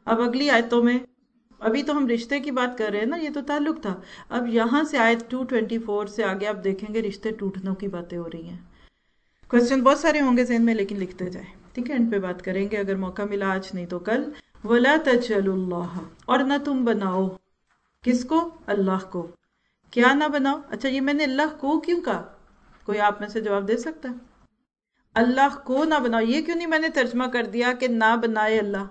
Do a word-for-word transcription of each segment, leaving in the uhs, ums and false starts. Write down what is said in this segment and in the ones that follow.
اب اگلی آیتوں میں، ابھی تو ہم رشتے کی بات کر رہے ہیں نا، یہ تو تعلق تھا، اب یہاں سے آیت دو سو چوبیس سے آگے آپ دیکھیں گے رشتے ٹوٹنوں کی باتیں ہو رہی ہیں۔ کوشچن بہت سارے ہوں گے ذہن میں، لیکن لکھتے جائیں، ٹھیک ہے، ان پہ بات کریں گے اگر موقع ملا، آج نہیں تو کل۔ وَلَا تَجْعَلُوا اللَّهَ، اور نہ تم بناؤ، کس کو؟ اللہ کو۔ کیا نہ بناؤ؟ اچھا یہ میں نے اللہ کو کیوں کہا؟ کوئی آپ میں سے جواب دے سکتا ہے؟ اللہ کو نہ بناؤ، یہ کیوں نہیں میں نے ترجمہ کر دیا کہ نہ بنائے اللہ؟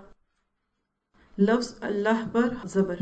لفظ اللہ پر زبر،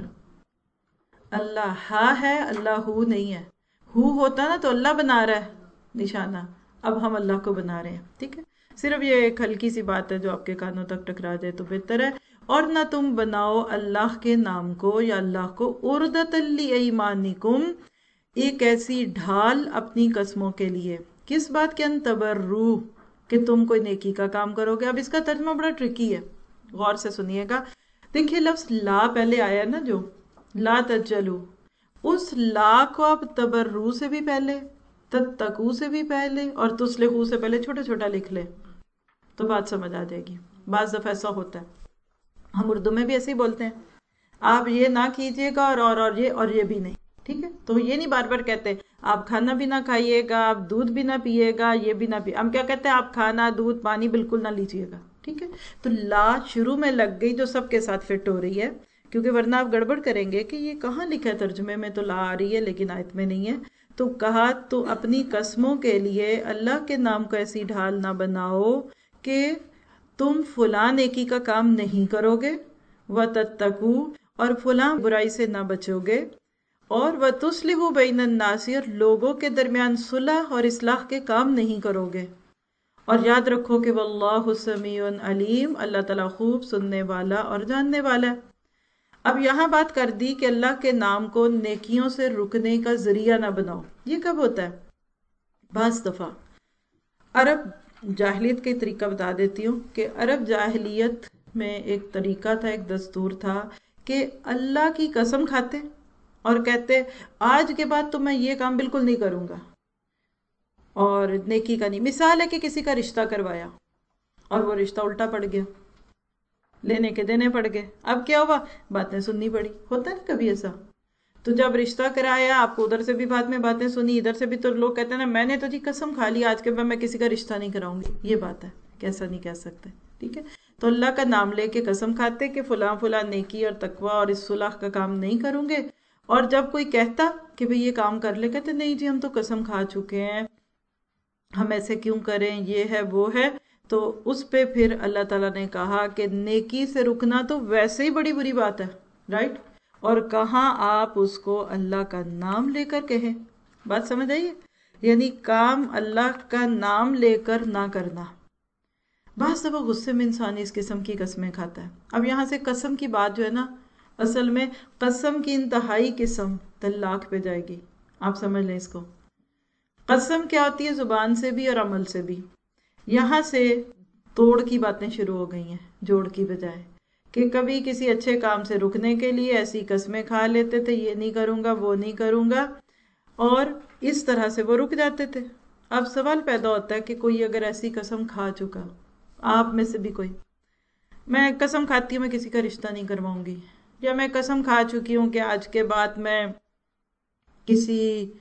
اللہ ہا ہے، اللہ ہو نہیں ہے۔ ہو ہوتا نا تو اللہ بنا رہا ہے نشانہ، اب ہم اللہ کو بنا رہے ہیں، ٹھیک ہے۔ صرف یہ ایک ہلکی سی بات ہے جو آپ کے کانوں تک ٹکرا جائے تو بہتر ہے۔ اور نہ تم بناؤ اللہ کے نام کو یا اللہ کو عرضۃ لایمانکم، ایک ایسی ڈھال اپنی قسموں کے لیے۔ کس بات کے؟ ان تبرو، کہ تم کوئی نیکی کا کام کرو گے۔ اب اس کا ترجمہ بڑا ٹرکی ہے، غور سے سنیے گا۔ دیکھیے لفظ لا پہلے آیا نا، جو لا تجلو، اس لا کو آپ تبرو سے بھی پہلے، تتقو سے بھی پہلے اور تسلحو سے پہلے چھوٹا چھوٹا لکھ لے تو بات سمجھ آ جائے گی۔ بعض دفعہ ایسا ہوتا ہے، ہم اردو میں بھی ایسے ہی بولتے ہیں، آپ یہ نہ کیجئے گا اور اور اور یہ اور یہ بھی نہیں، ٹھیک ہے، تو یہ نہیں بار بار کہتے آپ کھانا بھی نہ کھائیے گا، آپ دودھ بھی نہ پیئے گا، یہ بھی نہ پیئے، ہم کیا کہتے ہیں؟ آپ کھانا دودھ پانی بالکل نہ لیجئے گا، ٹھیک ہے۔ تو لا شروع میں لگ گئی جو سب کے ساتھ فٹ ہو رہی ہے، کیونکہ ورنہ آپ گڑبڑ کریں گے کہ یہ کہاں لکھا ہے ترجمے میں، تو لا آ رہی ہے لیکن آیت میں نہیں ہے۔ تو کہا تو اپنی قسموں کے لیے اللہ کے نام کو ایسی ڈھال نہ بناؤ کہ تم فلاں نیکی کا کام نہیں کرو گے، وَتَتَّقُوا، اور فلاں برائی سے نہ بچو گے، اور وَتُصْلِحُوا بَيْنَ النَّاسِ، اور لوگوں کے درمیان صلح اور اصلاح کے کام نہیں کرو گے۔ اور یاد رکھو کہ واللہ سمیع علیم، اللہ تعالیٰ خوب سننے والا اور جاننے والا ہے۔ اب یہاں بات کر دی کہ اللہ کے نام کو نیکیوں سے رکنے کا ذریعہ نہ بناؤ۔ یہ کب ہوتا ہے؟ بعض دفعہ عرب جاہلیت کے طریقہ بتا دیتی ہوں کہ عرب جاہلیت میں ایک طریقہ تھا، ایک دستور تھا کہ اللہ کی قسم کھاتے اور کہتے آج کے بعد تو میں یہ کام بالکل نہیں کروں گا، اور نیکی کا نہیں۔ مثال ہے کہ کسی کا رشتہ کروایا اور وہ رشتہ الٹا پڑ گیا، لینے کے دینے پڑ گئے، اب کیا ہوا؟ باتیں سننی پڑی، ہوتا ہے نا کبھی ایسا۔ تو جب رشتہ کرایا، آپ کو ادھر سے بھی بعد میں باتیں سنی، ادھر سے بھی، تو لوگ کہتے ہیں نا میں نے تو جی قسم کھا لی آج کے بعد میں کسی کا رشتہ نہیں کراؤں گی، یہ بات ہے، کیسا نہیں کہہ سکتے، ٹھیک ہے۔ تو اللہ کا نام لے کے قسم کھاتے کہ فلاں فلاں نیکی اور تقوی اور اس صلح کا کام نہیں کروں گے، اور جب کوئی کہتا کہ بھئی یہ کام کر لے، کہتے نہیں جی ہم تو قسم کھا چکے ہیں، ہم ایسے کیوں کریں، یہ ہے وہ ہے۔ تو اس پہ پھر اللہ تعالیٰ نے کہا کہ نیکی سے رکنا تو ویسے ہی بڑی بری بات ہے، رائٹ، اور کہاں آپ اس کو اللہ کا نام لے کر کہیں، بات سمجھ آئیے، یعنی کام اللہ کا نام لے کر نہ کرنا۔ بعض دفعہ غصے میں انسان اس قسم کی قسمیں کھاتا ہے۔ اب یہاں سے قسم کی بات جو ہے نا، اصل میں قسم کی انتہائی قسم طلاق پہ جائے گی، آپ سمجھ لیں اس کو۔ قسم کیا ہوتی ہے؟ زبان سے بھی اور عمل سے بھی۔ یہاں سے توڑ کی باتیں شروع ہو گئی ہیں، جوڑ کی بجائے، کہ کبھی کسی اچھے کام سے رکنے کے لیے ایسی قسمیں کھا لیتے تھے، یہ نہیں کروں گا، وہ نہیں کروں گا، اور اس طرح سے وہ رک جاتے تھے۔ اب سوال پیدا ہوتا ہے کہ کوئی اگر ایسی قسم کھا چکا، آپ میں سے بھی کوئی، میں قسم کھاتی ہوں میں کسی کا رشتہ نہیں کرواؤں گی، یا میں قسم کھا چکی ہوں کہ آج کے بعد میں کسی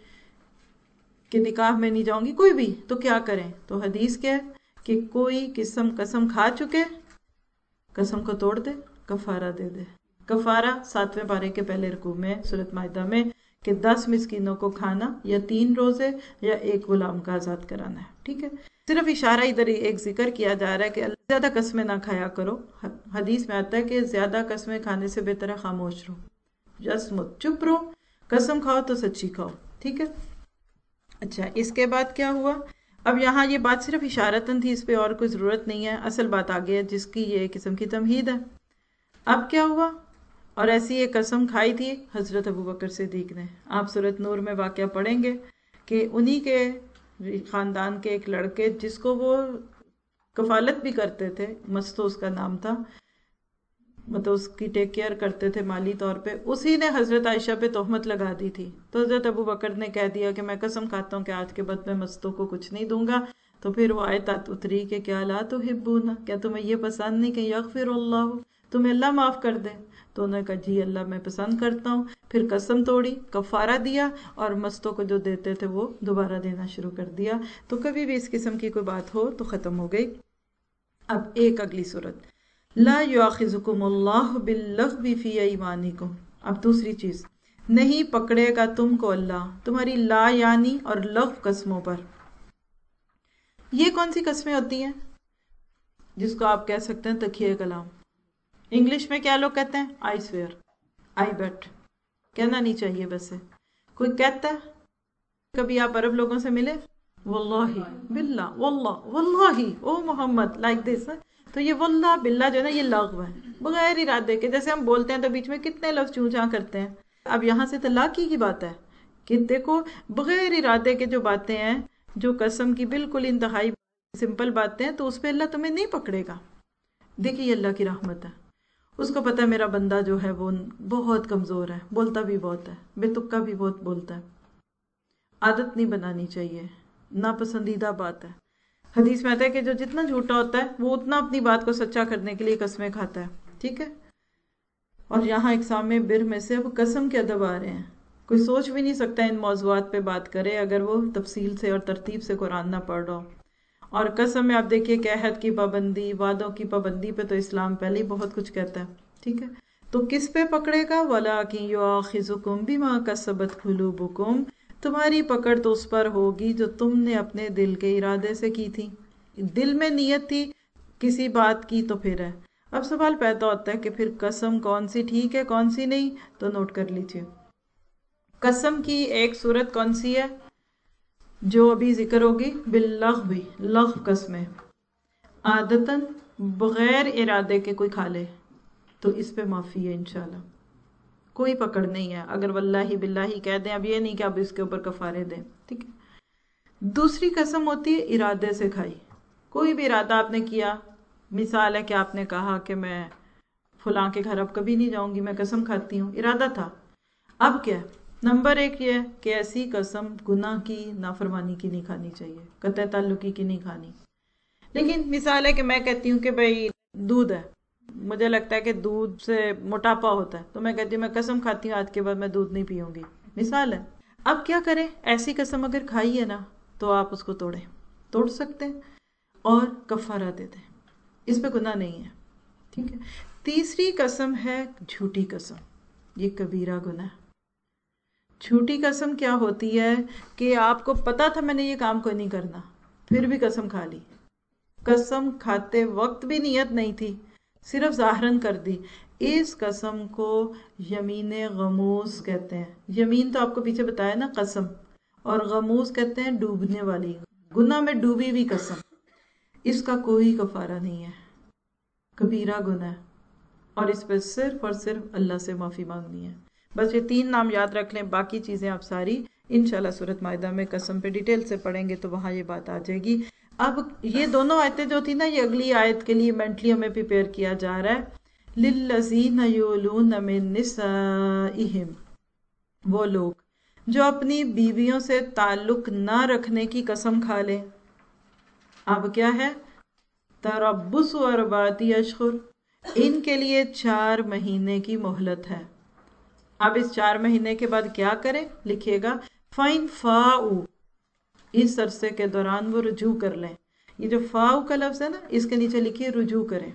کہ نکاح میں نہیں جاؤں گی، کوئی بھی، تو کیا کریں؟ تو حدیث کیا ہے کہ کوئی قسم قسم کھا چکے، قسم کو توڑ دے، کفارہ دے دے۔ کفارہ ساتویں پارے کے پہلے رکوع میں سورۃ مائدہ میں کہ دس مسکینوں کو کھانا، یا تین روزے، یا ایک غلام کا آزاد کرانا ہے، ٹھیک ہے۔ صرف اشارہ ادھر ایک ذکر کیا جا رہا ہے کہ زیادہ قسمیں نہ کھایا کرو۔ حدیث میں آتا ہے کہ زیادہ قسمیں کھانے سے بہتر ہے خاموش رہو، جسمت چپ رہو، قسم کھاؤ تو سچی کھاؤ، ٹھیک ہے۔ اچھا اس کے بعد کیا ہوا؟ اب یہاں یہ بات صرف اشارتاً تھی، اس پہ اور کوئی ضرورت نہیں ہے، اصل بات آگے ہے جس کی یہ قسم کی تمہید ہے۔ اب کیا ہوا؟ اور ایسی ایک قسم کھائی تھی حضرت ابوبکر صدیق نے، آپ سورۃ نور میں واقعہ پڑھیں گے کہ انہی کے خاندان کے ایک لڑکے جس کو وہ کفالت بھی کرتے تھے، مستو اس کا نام تھا، مطلب اس کی ٹیک کیئر کرتے تھے مالی طور پہ، اسی نے حضرت عائشہ پہ تہمت لگا دی تھی۔ تو حضرت ابوبکر نے کہہ دیا کہ میں قسم کھاتا ہوں کہ آج کے بعد میں مستوں کو کچھ نہیں دوں گا۔ تو پھر وہ آیت اتری کہ کیا لا تحبون، کیا تمہیں یہ پسند نہیں کہ یغفر اللہ، تمہیں اللہ معاف کر دے. تو انہوں نے کہا جی اللہ میں پسند کرتا ہوں. پھر قسم توڑی, کفارہ دیا, اور مستوں کو جو دیتے تھے وہ دوبارہ دینا شروع کر دیا. تو کبھی بھی اس قسم کی کوئی بات ہو تو ختم ہو گئی. اب ایک اگلی صورت, لا یؤاخذکم اللہ باللغو فی ایمانکم. اب دوسری چیز, نہیں پکڑے گا تم کو اللہ تمہاری لا یعنی اور لغو قسموں پر. یہ کون سی قسمیں ہوتی ہیں جس کو آپ کہہ سکتے ہیں تکیہ کلام؟ انگلش میں کیا لوگ کہتے ہیں؟ I swear, I bet. کہنا نہیں چاہیے ویسے. کوئی کہتا ہے؟ کبھی آپ عرب لوگوں سے ملے, واللہ باللہ واللہ واللہ او محمد لائک دس. تو یہ واللہ باللہ جو ہے نا یہ لغو ہے بغیر ارادے کے. جیسے ہم بولتے ہیں تو بیچ میں کتنے لفظ چوں چاں کرتے ہیں. اب یہاں سے طلاق کی بات ہے کہ دیکھو بغیر ارادے کے جو باتیں ہیں, جو قسم کی بالکل انتہائی سمپل باتیں ہیں, تو اس پہ اللہ تمہیں نہیں پکڑے گا. دیکھیے یہ اللہ کی رحمت ہے. اس کو پتہ ہے میرا بندہ جو ہے وہ بہت کمزور ہے, بولتا بھی بہت ہے, بے تکا بھی بہت بولتا ہے. عادت نہیں بنانی چاہیے, ناپسندیدہ بات ہے. حدیث میں آتا ہے کہ جو جتنا جھوٹا ہوتا ہے وہ اتنا اپنی بات کو سچا کرنے کے لیے قسمیں کھاتا ہے. ٹھیک ہے. اور یہاں اقسام بر میں سے اب قسم کے ادب آ رہے ہیں. کوئی سوچ بھی نہیں سکتا ان موضوعات پہ بات کرے اگر وہ تفصیل سے اور ترتیب سے قرآن نہ پڑھ رہا ہو. اور قسم میں آپ دیکھیے کہ عہد کی پابندی, وعدوں کی پابندی پہ تو اسلام پہلے ہی بہت کچھ کہتا ہے. ٹھیک ہے. تو کس پہ پکڑے گا؟ وَلَٰكِن يُؤَاخِذُكُم بِمَا كَسَبَتْ قُلُوبُكُم. تمہاری پکڑ تو اس پر ہوگی جو تم نے اپنے دل کے ارادے سے کی تھی. دل میں نیت تھی کسی بات کی تو پھر ہے. اب سوال پیدا ہوتا ہے کہ پھر قسم کون سی ٹھیک ہے کون سی نہیں. تو نوٹ کر لیجئے, قسم کی ایک صورت کون سی ہے جو ابھی ذکر ہوگی؟ باللغو, لغو قسمیں. عادتاً بغیر ارادے کے کوئی کھا لے تو اس پہ معافی ہے انشاءاللہ, کوئی پکڑ نہیں ہے. اگر واللہ باللہ کہہ دیں, اب یہ نہیں کہ اب اس کے اوپر کفارے دیں. ٹھیک ہے. دوسری قسم ہوتی ہے ارادے سے کھائی. کوئی بھی ارادہ آپ نے کیا, مثال ہے کہ آپ نے کہا کہ میں فلاں کے گھر اب کبھی نہیں جاؤں گی, میں قسم کھاتی ہوں, ارادہ تھا. اب کیا؟ نمبر ایک یہ ہے کہ ایسی قسم گناہ کی, نافرمانی کی نہیں کھانی چاہیے, قطع تعلقی کی نہیں کھانی. لیکن مثال ہے کہ میں کہتی ہوں کہ بھئی دودھ ہے, مجھے لگتا ہے کہ دودھ سے موٹاپا ہوتا ہے, تو میں کہتی ہوں میں قسم کھاتی ہوں آج کے بعد میں دودھ نہیں پیوں گی. مثال ہے. اب کیا کریں؟ ایسی قسم اگر کھائی ہے نا تو آپ اس کو توڑیں, توڑ سکتے ہیں اور کفارہ دے دیں, اس پہ گناہ نہیں ہے. ٹھیک ہے. تیسری قسم ہے جھوٹی قسم. یہ کبیرہ گناہ ہے. جھوٹی قسم کیا ہوتی ہے کہ آپ کو پتا تھا میں نے یہ کام کوئی نہیں کرنا, پھر بھی قسم کھا لی. قسم کھاتے وقت بھی نیت نہیں تھی, صرف ظاہراً کر دی. اس قسم کو یمین غموس کہتے ہیں. یمین تو آپ کو پیچھے بتایا نا قسم, اور غموس کہتے ہیں ڈوبنے والی, گناہ میں ڈوبی ہوئی قسم. اس کا کوئی کفارہ نہیں ہے, کبیرہ گناہ ہے, اور اس پہ صرف اور صرف اللہ سے معافی مانگنی ہے. بس یہ تین نام یاد رکھ لیں, باقی چیزیں آپ ساری انشاءاللہ سورۃ مائدہ میں قسم پہ ڈیٹیل سے پڑھیں گے تو وہاں یہ بات آ جائے گی. اب یہ دونوں آیتیں جو تھی نا, یہ اگلی آیت کے لیے مینٹلی ہمیں پریپیئر کیا جا رہا ہے. لِلَّذِينَ يُؤْلُونَ مِن نِّسَائِهِمْ, وہ لوگ جو اپنی بیویوں سے تعلق نہ رکھنے کی قسم کھا لیں. اب کیا ہے؟ تربص اربعۃ اشہر, ان کے لیے چار مہینے کی مہلت ہے. اب اس چار مہینے کے بعد کیا کریں؟ لکھیے گا فَإِن فَاءُوا, اس عرصے کے دوران وہ رجوع کر لیں. یہ جو فاؤ کا لفظ ہے نا, اس کے نیچے لکھیے رجوع کریں.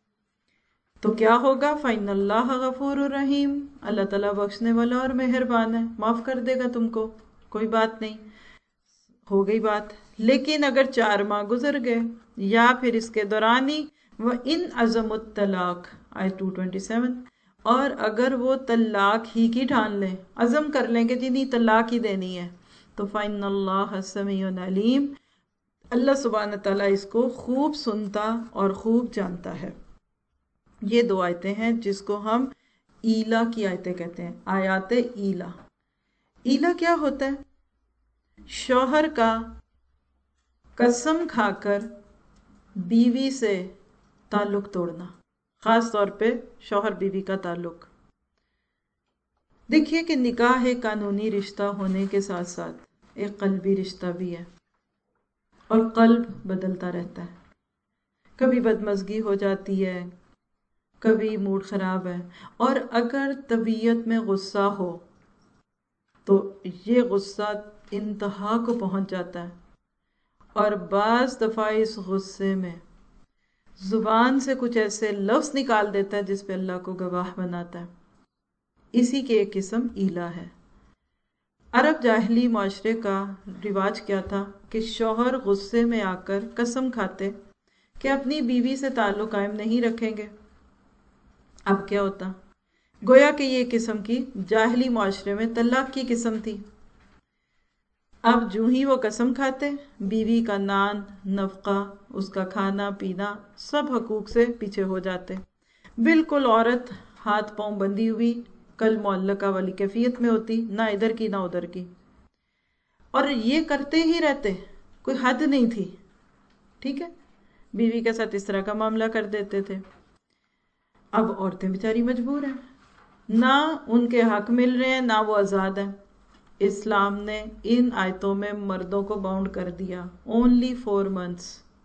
تو کیا ہوگا؟ فَإِنَّ اللَّهَ غَفُورٌ رَحِيمٌ, اللہ تعالیٰ بخشنے والا اور مہربان ہے, معاف کر دے گا تم کو, کوئی بات نہیں. ہو گئی بات. لیکن اگر چار ماہ گزر گئے یا پھر اس کے دوران ہی وَإِنْ عَزَمُوا الطَّلَاقَ, آیت دو سو ستائیس, اور اگر وہ طلاق ہی کی ٹھان لیں, عزم کر لیں کہ جی نہیں طلاق ہی دینی ہے, تو فَإِنَّ اللَّهَ سَمِيعٌ عَلِيمٌ, اللہ سبحانہ تعالیٰ اس کو خوب سنتا اور خوب جانتا ہے. یہ دو آیتیں ہیں جس کو ہم ایلا کی آیتیں کہتے ہیں, آیات ایلا. ایلا کیا ہوتا ہے؟ شوہر کا قسم کھا کر بیوی سے تعلق توڑنا, خاص طور پہ شوہر بیوی کا تعلق. دیکھیے کہ نکاح ایک قانونی رشتہ ہونے کے ساتھ ساتھ ایک قلبی رشتہ بھی ہے, اور قلب بدلتا رہتا ہے. کبھی بدمزگی ہو جاتی ہے, کبھی موڈ خراب ہے، اور اگر طبیعت میں غصہ ہو تو یہ غصہ انتہا کو پہنچ جاتا ہے، اور بعض دفعہ اس غصے میں زبان سے کچھ ایسے لفظ نکال دیتا ہے جس پہ اللہ کو گواہ بناتا ہے۔ اسی کی ایک قسم ایلا ہے۔ عرب جاہلی معاشرے کا رواج کیا تھا کہ شوہر غصے میں آ کر قسم کھاتے کہ اپنی بیوی سے تعلق قائم نہیں رکھیں گے۔ اب کیا ہوتا؟ گویا کہ یہ قسم کی جاہلی معاشرے میں طلاق کی قسم تھی۔ اب جو ہی وہ قسم کھاتے، بیوی کا نان، نفقہ، اس کا کھانا پینا، سب حقوق سے پیچھے ہو جاتے۔ بالکل عورت ہاتھ پاؤں بندھی ہوئی کل معلقہ والی کیفیت میں ہوتی، نہ ادھر کی نہ ادھر کی، اور یہ کرتے ہی رہتے، کوئی حد نہیں تھی۔ ٹھیک ہے، بیوی کے ساتھ اس طرح کا معاملہ کر دیتے تھے۔ اب عورتیں بیچاری مجبور ہیں، نہ ان کے حق مل رہے ہیں نہ وہ آزاد ہیں۔ اسلام نے ان آیتوں میں مردوں کو باؤنڈ کر دیا، اونلی فور منتھس۔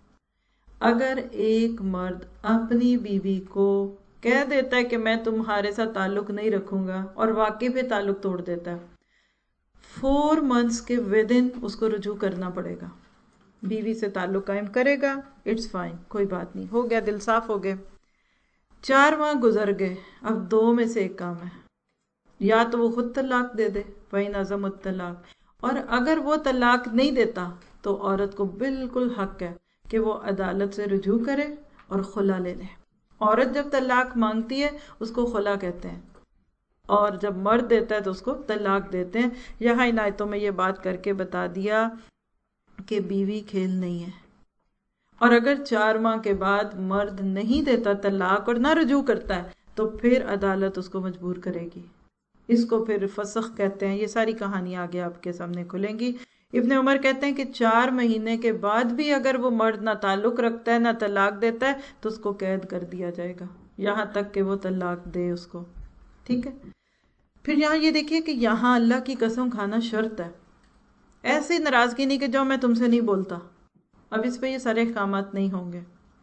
اگر ایک مرد اپنی بیوی کو کہہ دیتا ہے کہ میں تمہارے ساتھ تعلق نہیں رکھوں گا، اور واقعی پہ تعلق توڑ دیتا ہے، فور منتھس کے ودن اس کو رجوع کرنا پڑے گا۔ بیوی سے تعلق قائم کرے گا، اٹس فائن، کوئی بات نہیں، ہو گیا، دل صاف ہو گئے۔ چار ماہ گزر گئے، اب دو میں سے ایک کام ہے، یا تو وہ خود طلاق دے دے، فَإِنْ عَزَمُ الطَّلَاقَ، اور اگر وہ طلاق نہیں دیتا تو عورت کو بالکل حق ہے کہ وہ عدالت سے رجوع کرے اور خلا لے لے۔ عورت جب طلاق مانگتی ہے اس کو خلا کہتے ہیں، اور جب مرد دیتا ہے تو اس کو طلاق دیتے ہیں۔ یہاں ان آیتوں میں یہ بات کر کے بتا دیا کہ بیوی کھیل نہیں ہے، اور اگر چار ماہ کے بعد مرد نہیں دیتا طلاق اور نہ رجوع کرتا ہے تو پھر عدالت اس کو مجبور کرے گی۔ اس کو پھر فسخ کہتے ہیں۔ یہ ساری کہانی آگے آپ کے سامنے کھلیں گی۔ ابن عمر کہتے ہیں کہ چار مہینے کے بعد بھی اگر وہ مرد نہ تعلق رکھتا ہے نہ طلاق دیتا ہے تو اس کو قید کر دیا جائے گا، یہاں تک کہ وہ طلاق دے اس کو۔ ٹھیک ہے، پھر یہاں یہ دیکھیے کہ یہاں اللہ کی قسم کھانا شرط ہے، ایسی ناراضگی نہیں کہ جو میں تم سے نہیں بولتا۔ اب اس پہ یہ سارے احکامات نہیں ہوں گے۔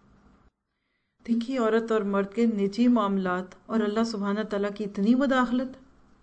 دیکھیے عورت اور مرد کے نجی معاملات اور اللہ سبحانہ تعالیٰ کی اتنی مداخلت،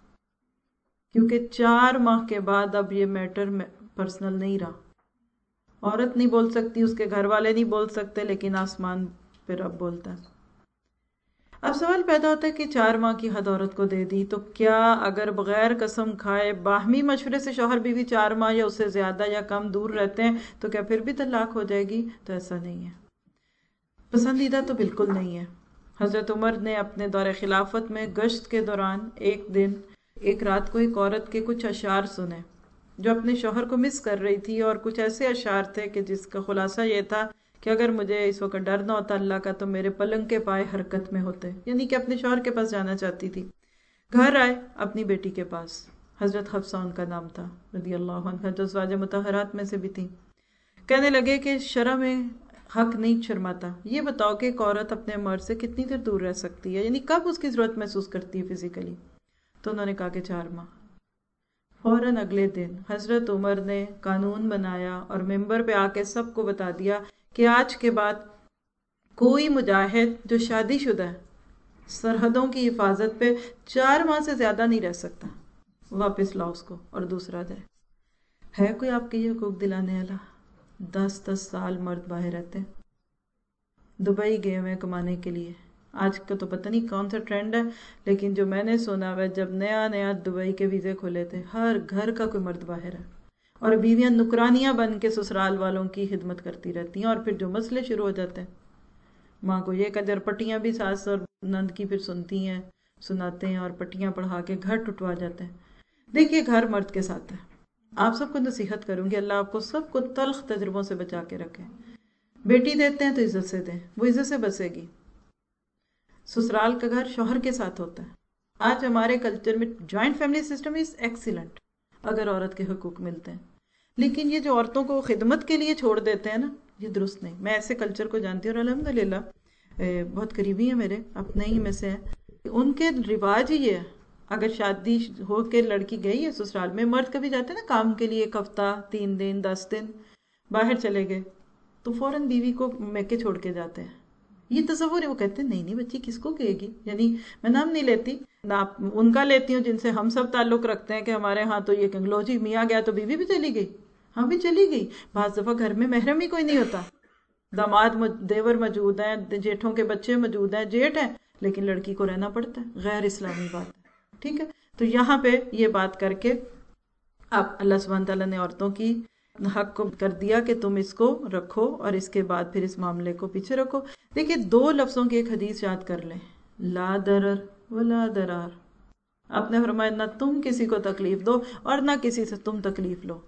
کیونکہ چار ماہ کے بعد اب یہ میٹر پرسنل نہیں رہا۔ عورت نہیں بول سکتی، اس کے گھر والے نہیں بول سکتے، لیکن آسمان پہ رب بولتا ہے۔ اب سوال پیدا ہوتا ہے کہ چار ماہ کی حد عورت کو دے دی تو کیا اگر بغیر قسم کھائے باہمی مشورے سے شوہر بیوی چار ماہ یا اس سے زیادہ یا کم دور رہتے ہیں تو کیا پھر بھی طلاق ہو جائے گی؟ تو ایسا نہیں ہے، پسندیدہ تو بالکل نہیں ہے۔ حضرت عمر نے اپنے دور خلافت میں گشت کے دوران ایک دن ایک رات کو ایک عورت کے کچھ اشعار سنے جو اپنے شوہر کو مس کر رہی تھی، اور کچھ ایسے اشعار تھے کہ جس کا خلاصہ یہ تھا کہ اگر مجھے اس وقت ڈر نہ ہوتا اللہ کا تو میرے پلنگ کے پائے حرکت میں ہوتے، یعنی کہ اپنے شوہر کے پاس جانا چاہتی تھی۔ گھر آئے اپنی بیٹی کے پاس، حضرت حفصہ ان کا نام تھا رضی اللہ عنہ، جو ازواج مطہرات میں سے بھی تھیں۔ کہنے لگے کہ شرع میں حق نہیں شرماتا، یہ بتاؤ کہ ایک عورت اپنے مرد سے کتنی دیر دور رہ سکتی ہے، یعنی کب اس کی ضرورت محسوس کرتی ہے فزیکلی؟ تو انہوں نے کہا کہ چار ماہ۔ فوراً اگلے دن حضرت عمر نے قانون بنایا اور ممبر پہ آ کے سب کو بتا دیا کہ آج کے بعد کوئی مجاہد جو شادی شدہ ہے سرحدوں کی حفاظت پہ چار ماہ سے زیادہ نہیں رہ سکتا، واپس لاؤ اس کو اور دوسرا جائے۔ ہے کوئی آپ کے یہ حقوق دلانے والا؟ دس دس سال مرد باہر رہتے ہیں، دبئی گئے ہوئے کمانے کے لیے۔ آج کا تو پتہ نہیں کون سا ٹرینڈ ہے، لیکن جو میں نے سنا ہے جب نیا نیا دبئی کے ویزے کھلے تھے ہر گھر کا کوئی مرد باہر ہے، اور بیویاں نکرانیاں بن کے سسرال والوں کی خدمت کرتی رہتی ہیں، اور پھر جو مسئلے شروع ہو جاتے ہیں ماں کو یہ قدر پٹیاں بھی ساس اور نند کی پھر سنتی ہیں، سناتے ہیں، اور پٹیاں پڑھا کے گھر ٹوٹوا جاتے ہیں۔ دیکھیے گھر مرد کے ساتھ ہے۔ آپ سب کو نصیحت کروں گی، اللہ آپ کو سب کو تلخ تجربوں سے بچا کے رکھے۔ بیٹی دیتے ہیں تو عزت سے دیں، وہ عزت سے بسے گی۔ سسرال کا گھر شوہر کے ساتھ ہوتا ہے۔ آج ہمارے کلچر میں joint family system is excellent اگر عورت کے حقوق ملتے ہیں، لیکن یہ جو عورتوں کو خدمت کے لیے چھوڑ دیتے ہیں نا، یہ درست نہیں۔ میں ایسے کلچر کو جانتی ہوں اور الحمدللہ بہت قریبی ہیں میرے، اپنے ہی میں سے ہیں، ان کے رواج ہی یہ ہے۔ اگر شادی ہو کے لڑکی گئی ہے سسرال میں، مرد کبھی جاتے ہیں نا کام کے لیے، ایک ہفتہ، تین دن، دس دن باہر چلے گئے تو فوراً بیوی کو میکے چھوڑ کے جاتے ہیں یہ تصور ہے. وہ کہتے ہیں نہیں نہیں بچی کس کو کہے گی, یعنی میں نام نہیں لیتی نہ ان کا لیتی ہوں جن سے ہم سب تعلق رکھتے ہیں کہ ہمارے ہاں تو یہ لو جی میاں گیا تو بیوی بھی چلی گئی. ہاں بھی چلی گئی. بعض دفعہ گھر میں محرم ہی کوئی نہیں ہوتا, داماد دیور موجود ہیں, جیٹھوں کے بچے موجود ہیں, جیٹ ہیں, لیکن لڑکی کو رہنا پڑتا ہے. غیر اسلامی بات ہے. ٹھیک ہے, تو یہاں پہ یہ بات کر کے اب اللہ سبحانہ تعالیٰ نے عورتوں کی حق کو کر دیا کہ تم اس کو رکھو, اور اس کے بعد پھر اس معاملے کو پیچھے رکھو. دیکھیں دو لفظوں کی ایک حدیث یاد کر لیں, لا ضرر ولا ضرار. آپ نے فرمایا نہ تم کسی کو تکلیف دو اور نہ کسی سے تم تکلیف لو.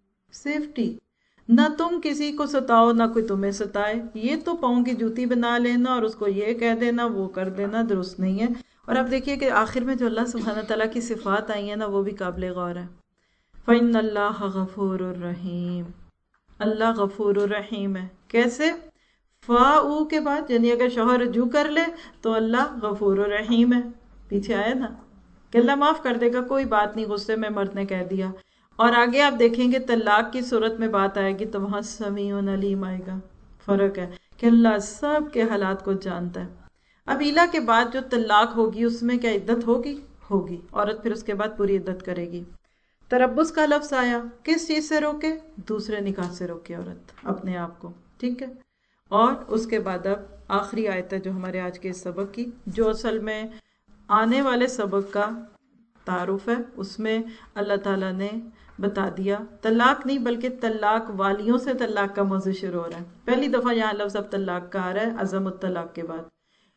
سیفٹی, نہ تم کسی کو ستاؤ نہ کوئی تمہیں ستائے. یہ تو پاؤں کی جوتی بنا لینا اور اس کو یہ کہہ دینا وہ کر دینا درست نہیں ہے. اور آپ دیکھیے کہ آخر میں جو اللہ سبحانہ تعالیٰ کی صفات آئی ہیں نا وہ بھی قابل غور ہے. فَإِنَّ اللَّهَ غَفُورٌ رَحِيمٌ. اللہ غفور الرحیم ہے. کیسے؟ فا او کے بعد, یعنی اگر شوہر رجوع کر لے تو اللہ غفور الرحیم ہے. پیچھے آیا نا کہ اللہ معاف کر دے گا, کوئی بات نہیں, غصے میں مرد نے کہہ دیا. اور آگے آپ دیکھیں گے طلاق کی صورت میں بات آئے گی تو وہاں سمیع علیم آئے گا. فرق ہے کہ اللہ سب کے حالات کو جانتا ہے. اب ایلا کے بعد جو طلاق ہوگی اس میں کیا عدت ہوگی؟ ہوگی. عورت پھر اس کے بعد پوری عدت کرے گی. تربص کا لفظ آیا, کس چیز سے روکے؟ دوسرے نکاح سے روکے عورت اپنے آپ کو. ٹھیک ہے, اور اس کے بعد اب آخری آیت ہے جو ہمارے آج کے اس سبق کی, جو اصل میں آنے والے سبق کا تعارف ہے. اس میں اللہ تعالیٰ نے بتا دیا طلاق نہیں بلکہ طلاق والیوں سے طلاق کا موضوع شروع ہو رہا ہے. پہلی دفعہ یہاں لفظ اب طلاق کا آ رہا ہے عزم الطلاق کے بعد.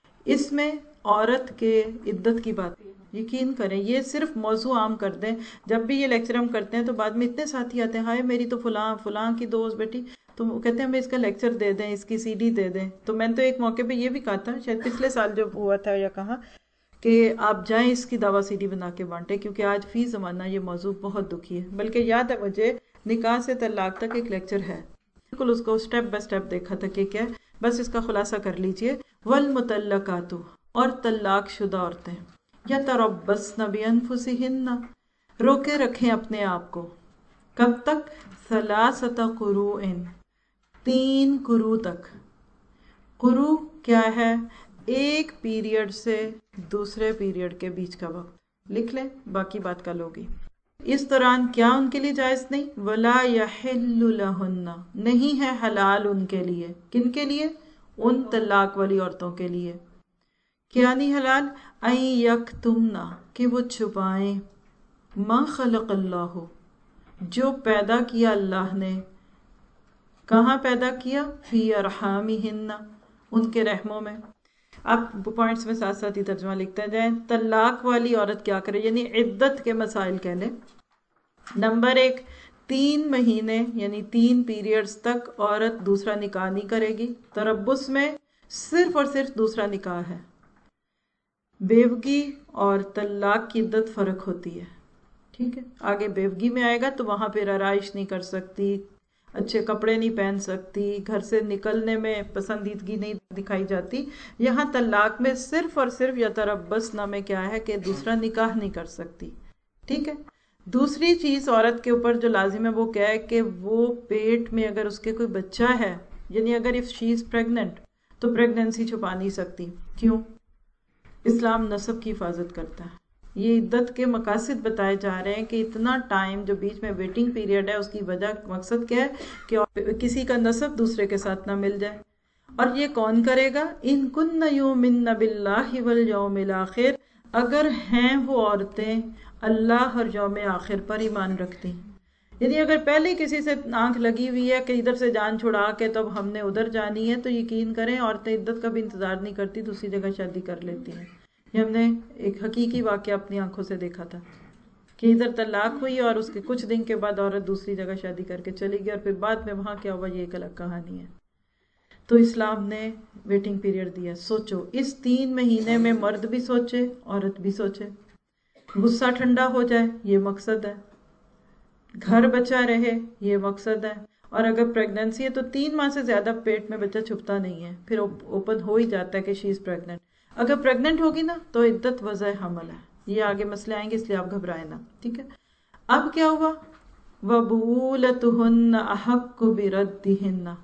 اس میں عورت کے عدت کی بات, یقین کریں یہ صرف موضوع عام کر دیں. جب بھی یہ لیکچر ہم کرتے ہیں تو بعد میں اتنے ساتھی آتے ہیں, ہائے میری تو فلاں فلاں کی دوست بیٹی, تو وہ کہتے ہیں ہمیں اس کا لیکچر دے دیں, اس کی سی ڈی دے دیں. تو میں نے تو ایک موقع پہ یہ بھی کہا تھا, شاید پچھلے سال جب ہوا تھا یا کہاں, کہ آپ جائیں اس کی دعویٰ سی ڈی بنا کے بانٹیں, کیونکہ آج فی زمانہ یہ موضوع بہت دکھی ہے. بلکہ یاد ہے مجھے نکاح سے طلاق تک ایک لیکچر ہے, بالکل اس کو سٹیپ بائی سٹیپ دیکھا تھا کہ کیا, بس اس کا خلاصہ کر لیجئے. والمطلقات, اور طلاق شدہ عورتیں, یتربصن بانفسہن, روکے رکھیں اپنے آپ کو. کب تک؟ ثلاثۃ قروء, تین قروء تک. قروء کیا ہے؟ ایک پیریڈ سے دوسرے پیریڈ کے بیچ کا وقت. لکھ لیں, باقی بات کل ہوگی. اس دوران کیا ان کے لیے جائز نہیں؟ ولا یحل لہن, نہیں ہے حلال ان کے لیے. کن کے لیے؟ ان طلاق والی عورتوں کے لیے. کیا نہیں حلال؟ ان یکتمنا, کہ وہ چھپائیں, ما خلق اللہ, جو پیدا کیا اللہ نے. کہاں پیدا کیا؟ فی ارحامہن, ان کے رحموں میں. آپ پوائنٹس میں ساتھ ساتھ ہی ترجمہ لکھتے جائیں. طلاق والی عورت کیا کرے, یعنی عدت کے مسائل کہہ لیں. نمبر ایک, تین مہینے یعنی تین پیریڈز تک عورت دوسرا نکاح نہیں کرے گی. تربص میں صرف اور صرف دوسرا نکاح ہے. بیوگی اور طلاق کی عدت فرق ہوتی ہے. ٹھیک ہے, آگے بیوگی میں آئے گا تو وہاں پہ آرائش نہیں کر سکتی, اچھے کپڑے نہیں پہن سکتی, گھر سے نکلنے میں پسندیدگی نہیں دکھائی جاتی. یہاں طلاق میں صرف اور صرف یتربصن میں کیا ہے کہ دوسرا نکاح نہیں کر سکتی. ٹھیک ہے. دوسری چیز عورت کے اوپر جو لازم ہے وہ کیا ہے کہ وہ پیٹ میں اگر اس کے کوئی بچہ ہے, یعنی اگر اف شی از پریگننٹ, تو پریگننسی چھپا نہیں سکتی. کیوں؟ اسلام نسب کی حفاظت کرتا ہے. یہ عدت کے مقاصد بتائے جا رہے ہیں کہ اتنا ٹائم جو بیچ میں ویٹنگ پیریڈ ہے اس کی وجہ مقصد کیا ہے کہ کسی کا نسب دوسرے کے ساتھ نہ مل جائے. اور یہ کون کرے گا؟ ان کن یؤمن باللہ والیوم الاخر, اگر ہیں وہ عورتیں اللہ اور یوم آخر پر ایمان رکھتی. یعنی اگر پہلے کسی سے آنکھ لگی ہوئی ہے کہ ادھر سے جان چھڑا کے تو اب ہم نے ادھر جانی ہے, تو یقین کریں عورتیں عدت کا بھی انتظار نہیں کرتی, دوسری جگہ شادی کر لیتی ہیں. یہ ہم نے ایک حقیقی واقعہ اپنی آنکھوں سے دیکھا تھا کہ ادھر طلاق ہوئی اور اس کے کچھ دن کے بعد عورت دوسری جگہ شادی کر کے چلی گئی, اور پھر بعد میں وہاں کیا ہوا یہ ایک الگ کہانی ہے. تو اسلام نے ویٹنگ پیریڈ دیا. سوچو اس تین مہینے میں مرد بھی سوچے, عورت بھی سوچے, غصہ ٹھنڈا ہو جائے, یہ مقصد ہے. گھر بچا رہے, یہ مقصد ہے. اور اگر پریگننسی ہے تو تین ماہ سے زیادہ پیٹ میں بچہ چھپتا نہیں ہے, پھر اوپن ہو ہی جاتا ہے کہ شی از پریگننٹ. اگر پریگننٹ ہوگی نا تو عدت وضع حمل ہے. یہ آگے مسئلے آئیں گے, اس لیے آپ گھبرائیں نا. ٹھیک ہے. اب کیا ہوا؟ وَبُعُولَتُهُنَّ أَحَقُّ بِرَدِّهِنَّ,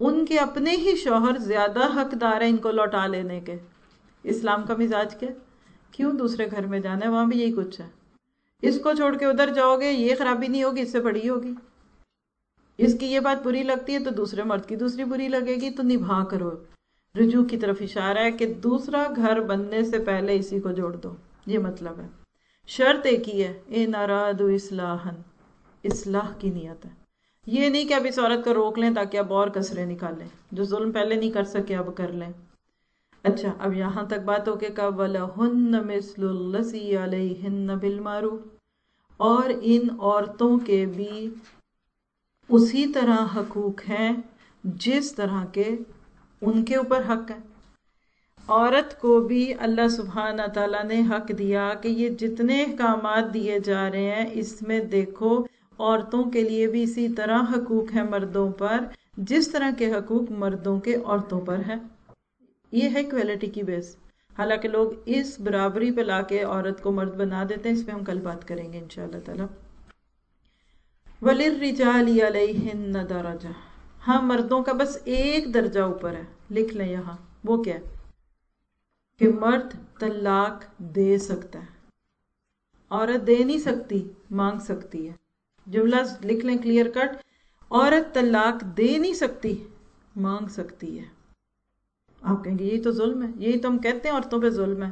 ان کے اپنے ہی شوہر زیادہ حقدار ہیں ان کو لوٹا لینے کے. اسلام کا مزاج کیا؟ کیوں دوسرے گھر میں جانا ہے؟ وہاں بھی یہی کچھ ہے. اس کو چھوڑ کے ادھر جاؤ گے یہ خرابی نہیں ہوگی، اس سے بڑی ہوگی. اس کی یہ بات بری لگتی ہے تو دوسرے مرد کی دوسری بری لگے گی. تو نبھا کرو. رجوع کی طرف اشارہ ہے کہ دوسرا گھر بننے سے پہلے اسی کو جوڑ دو. یہ مطلب ہے. شرط ایک ہی ہے، ان ارادوا اصلاحا، اصلاح کی نیت ہے. یہ نہیں کہ اب اس عورت کو روک لیں تاکہ اب اور کسرے نکالیں، جو ظلم پہلے نہیں کر سکے اب کر لیں. اچھا اب یہاں تک بات ہو کے کہا وَلَهُنَّ مِثْلُ الَّذِي عَلَيْهِنَّ بِالْمَعْرُوفِ، اور ان عورتوں کے بھی اسی طرح حقوق ہیں جس طرح کے ان کے اوپر حق ہے. عورت کو بھی اللہ سبحانہ تعالیٰ نے حق دیا کہ یہ جتنے احکامات دیے جا رہے ہیں اس میں دیکھو عورتوں کے لیے بھی اسی طرح حقوق ہیں مردوں پر جس طرح کے حقوق مردوں کے عورتوں پر ہیں. یہ ہے ایکویلٹی کی بیس. حالانکہ لوگ اس برابری پہ لا کے عورت کو مرد بنا دیتے ہیں، اس پہ ہم کل بات کریں گے انشاءاللہ تعالی. وَلِلرِّجَالِ عَلَيْهِنَّ دَرَجَةٌ، ہاں مردوں کا بس ایک درجہ اوپر ہے. لکھ لیں یہاں، وہ کیا ہے کہ مرد طلاق دے سکتا ہے، عورت دے نہیں سکتی، مانگ سکتی ہے. جملہ لکھ لیں کلیئر کٹ، عورت طلاق دے نہیں سکتی، مانگ سکتی ہے. آپ کہیں گے یہی تو ظلم ہے، یہی تو ہم کہتے ہیں عورتوں پہ ظلم ہے.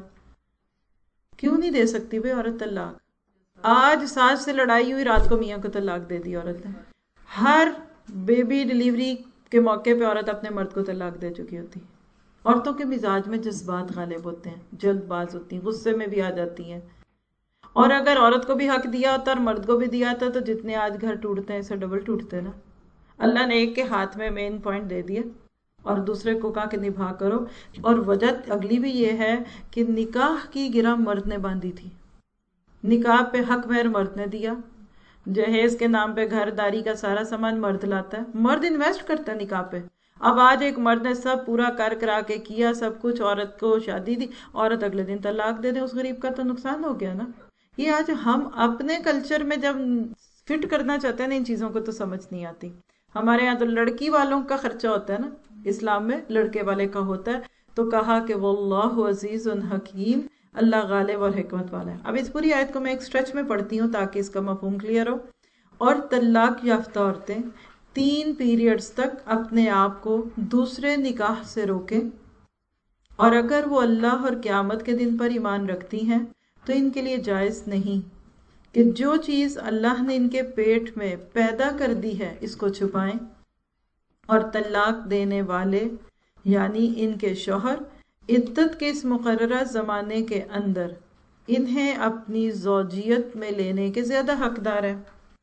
کیوں نہیں دے سکتی بھئی عورت طلاق؟ آج ساس سے لڑائی ہوئی، رات کو میاں کو طلاق دے دی عورت نے. ہر بیبی ڈیلیوری کے موقع پہ عورت اپنے مرد کو طلاق دے چکی ہوتی. عورتوں کے مزاج میں جذبات غالب ہوتے ہیں، جلد باز ہوتی ہیں، غصے میں بھی آ جاتی ہیں. اور اگر عورت کو بھی حق دیا ہوتا اور مرد کو بھی دیا ہوتا تو جتنے آج گھر ٹوٹتے ہیں اسے ڈبل ٹوٹتے نا. اللہ نے ایک کے ہاتھ میں مین پوائنٹ دے دیا اور دوسرے کو کہا کہ نبھا کرو. اور وجہ اگلی بھی یہ ہے کہ نکاح کی گرہ مرد نے باندھی تھی. نکاح پہ حق مہر مرد نے دیا، جہیز کے نام پہ گھر داری کا سارا سامان مرد لاتا ہے، مرد انویسٹ کرتا ہے نکاح پہ. اب آج ایک مرد نے سب پورا کر کرا کے کیا سب کچھ، عورت کو شادی دی، عورت اگلے دن طلاق دے دے، اس غریب کا تو نقصان ہو گیا نا. یہ آج ہم اپنے کلچر میں جب فٹ کرنا چاہتے ہیں نا ان چیزوں کو تو سمجھ نہیں آتی. ہمارے یہاں تو لڑکی والوں کا خرچہ ہوتا ہے نا، اسلام میں لڑکے والے کا ہوتا ہے. تو کہا کہ واللہ عزیز حکیم، اللہ غالب اور حکمت والا ہے. اب اس پوری آیت کو میں ایک سٹریچ میں پڑھتی ہوں تاکہ اس کا مفہوم کلیئر ہو. اور طلاق یافتہ عورتیں تین پیریڈز تک اپنے آپ کو دوسرے نکاح سے روکیں، اور اگر وہ اللہ اور قیامت کے دن پر ایمان رکھتی ہیں تو ان کے لیے جائز نہیں کہ جو چیز اللہ نے ان کے پیٹ میں پیدا کر دی ہے اس کو چھپائیں. اور طلاق دینے والے یعنی ان کے شوہر عدت کے اس مقررہ زمانے کے اندر انہیں اپنی زوجیت میں لینے کے زیادہ حقدار ہیں.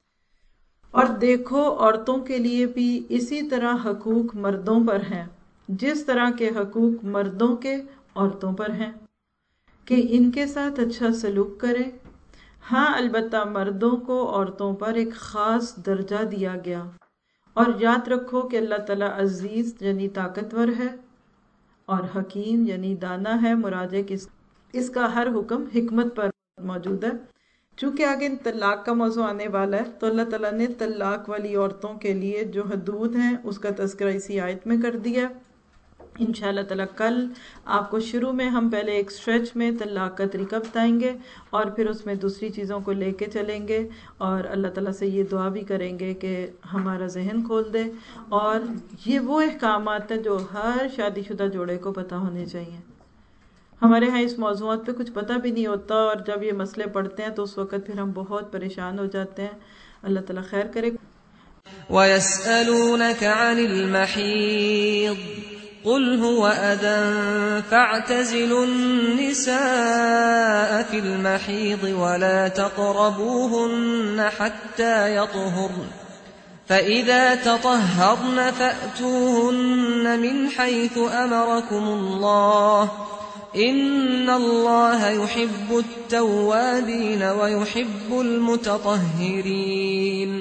اور دیکھو عورتوں کے لیے بھی اسی طرح حقوق مردوں پر ہیں جس طرح کے حقوق مردوں کے عورتوں پر ہیں کہ ان کے ساتھ اچھا سلوک کریں. ہاں البتہ مردوں کو عورتوں پر ایک خاص درجہ دیا گیا. اور یاد رکھو کہ اللہ تعالیٰ عزیز یعنی طاقتور ہے اور حکیم یعنی دانا ہے. مراجع کس اس کا ہر حکم حکمت پر موجود ہے. چونکہ آگے طلاق کا موضوع آنے والا ہے تو اللہ تعالیٰ نے طلاق والی عورتوں کے لیے جو حدود ہیں اس کا تذکرہ اسی آیت میں کر دیا. انشاءاللہ تعالیٰ کل آپ کو شروع میں ہم پہلے ایک سٹریچ میں طلاق کا طریقہ بتائیں گے اور پھر اس میں دوسری چیزوں کو لے کے چلیں گے. اور اللہ تعالیٰ سے یہ دعا بھی کریں گے کہ ہمارا ذہن کھول دے. اور یہ وہ احکامات ہیں جو ہر شادی شدہ جوڑے کو پتہ ہونے چاہیے. ہمارے ہاں اس موضوعات پہ کچھ پتہ بھی نہیں ہوتا اور جب یہ مسئلے پڑھتے ہیں تو اس وقت پھر ہم بہت پریشان ہو جاتے ہیں. اللہ تعالیٰ خیر کرے. وَيَسْأَلُونَكَ عَنِ الْمَحِيضِ قُلْ هُوَ أَذًى فَاعْتَزِلُوا النِّسَاءَ فِي الْمَحِيضِ وَلَا تَقْرَبُوهُنَّ حَتَّى يَطْهُرْنَ فَإِذَا تَطَهَّرْنَ فَأْتُوهُنَّ مِنْ حَيْثُ أَمَرَكُمُ اللَّهُ إِنَّ اللَّهَ يُحِبُّ التَّوَّابِينَ وَيُحِبُّ الْمُتَطَهِّرِينَ.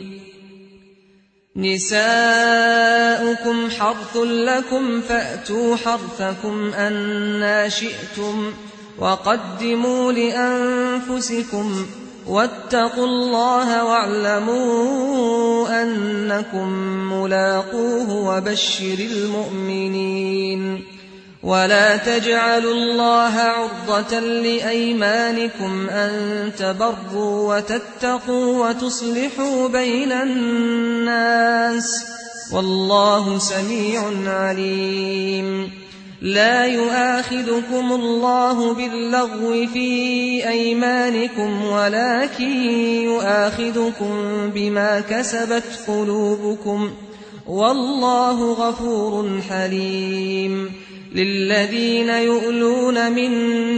نساؤكم حرث لكم فأتوا حرثكم أنى شئتم وقدموا لأنفسكم واتقوا الله واعلموا أنكم ملاقوه وبشر المؤمنين. ولا تجعلوا الله عرضة لأيمانكم أن تبروا وتتقوا وتصلحوا بين الناس والله سميع عليم. لا يؤاخذكم الله باللغو في أيمانكم ولكن يؤاخذكم بما كسبت قلوبكم والله غفور حليم. للذين يؤلون من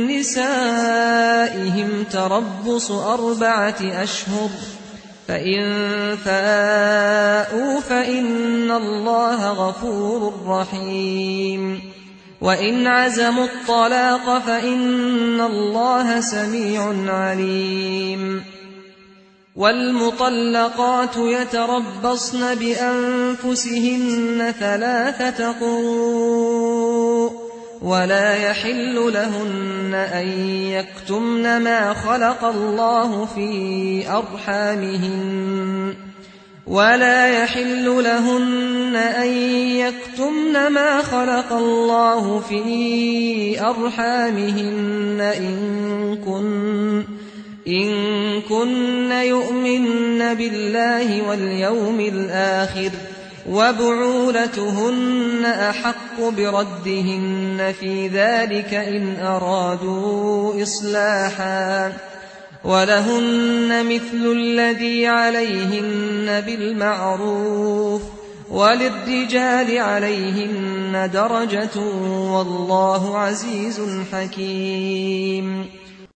نسائهم تربص أربعة أشهر فإن فاءوا فإن الله غفور رحيم. وإن عزموا الطلاق فإن الله سميع عليم. والمطلقات يتربصن بأنفسهن ثلاثة قروء ولا يحل لهن أن يكتمن ما خلق الله في أرحامهن ولا يحل لهن أن يكتمن ما خلق الله في أرحامهن إن كن إن كن يؤمن بالله واليوم الآخر وبعولتهن أحق بردهن في ذلك إن أرادوا إصلاحا ولهن مثل الذي عليهن بالمعروف وللرجال عليهن درجة والله عزيز حكيم.